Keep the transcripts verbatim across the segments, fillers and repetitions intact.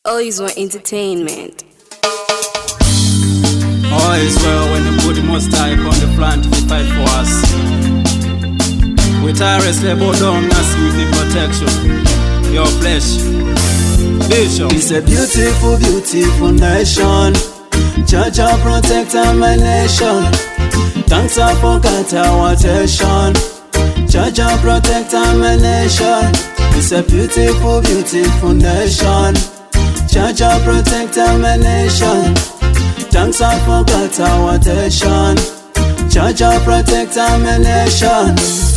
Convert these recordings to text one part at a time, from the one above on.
Always want entertainment. Always well when they put the most type on the front to fight for us. We tirelessly bow down us with the protection. Your flesh, Bishop. It's a beautiful, beautiful nation. Judge and protector my nation. Thanks I forgot our attention. Judge and protector my nation. It's a beautiful, beautiful nation. Judge and protector my nation. Thanks I forgot our attention. Judge and protector my nation.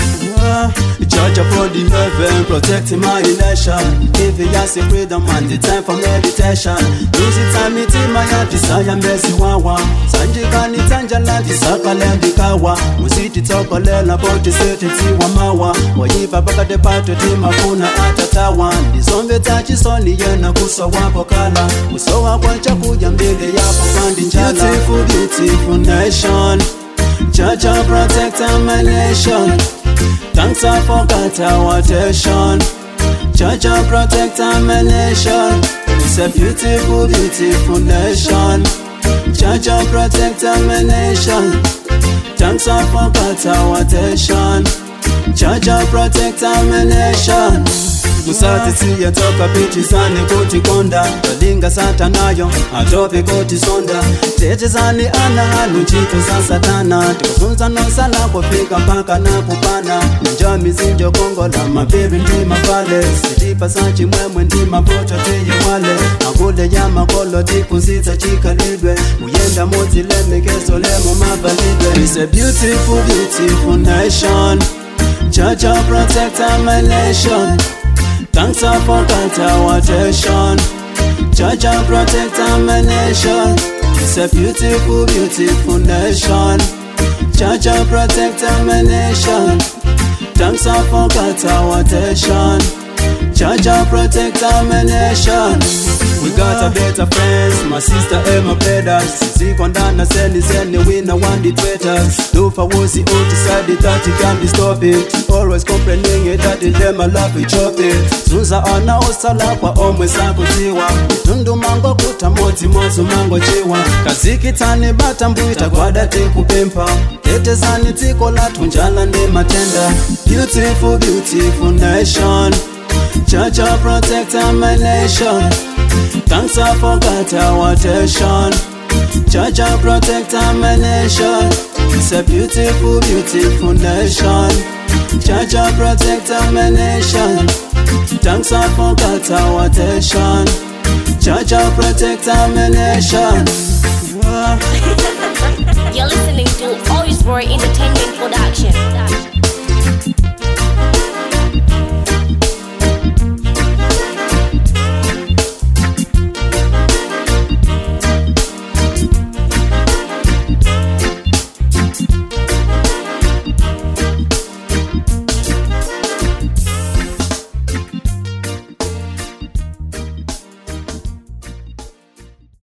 Judge for the heaven, protecting my nation. Give you us freedom and the time for meditation. Use it time it in my heart, desire mercy wawa. Sanjika ni tanjala, disaka lendi kawa. Musiti toko lela, boti seti tiwa mawa. Wajiva baka depato tima kuna atatawa. Nizombe tachi soni yena kuso wapo kala. Uso wakwa chakuja mbele yapo kandi njala. Beautiful, beautiful nation. Judge and protector my nation. Thanks I forgot our attention. Judge and protector my nation. It's a beautiful, beautiful nation. Judge and protector my nation. Thanks I forgot our attention. Judge and protector my nation. Musati siya toka pichi zani kuti konda. Talinga sata nayo, atope kuti sonda. Tete zani ana halu chito za satana. Tukufunza no sala kufika mpaka na kupana. Njami zinjo kongo la mabibi ndi mafale. Sitipa sanchi mwemwe ndi mapoto tiye wale. Akule ya makolo tiku zita chika lidwe. Uyenda moti leme keso lemo mabalidwe. It's a beautiful, beautiful nation. Judge and protector my nation. Thanks I forgot our attention. Judge and protector my nation. It's a beautiful, beautiful nation. Judge and protector my nation. Thanks I forgot our attention. Judge and protector my nation. We got a better friends, my sister and my brothers. Sisi kwa ndana seni seni wina wandi tweeters. Lufa wusi utisadi that you can't be stop it. Always complaining it that them a love we chop it. Sunza ana osala kwa omwe sako tiwa. Tundu mango kuta moti mozu mango chiwa. Kaziki tani bata mbuita kwa dati kupempa. Tete zani tiko la tunjala ndi matenda. Beautiful, beautiful nation. Judge and protector my nation. Thanks I forgot our attention. Judge and protector my nation. It's a beautiful, beautiful nation. Judge and protector my nation. Thanks I forgot our attention. Judge and protector my nation. You're listening to Always Boy Entertainment.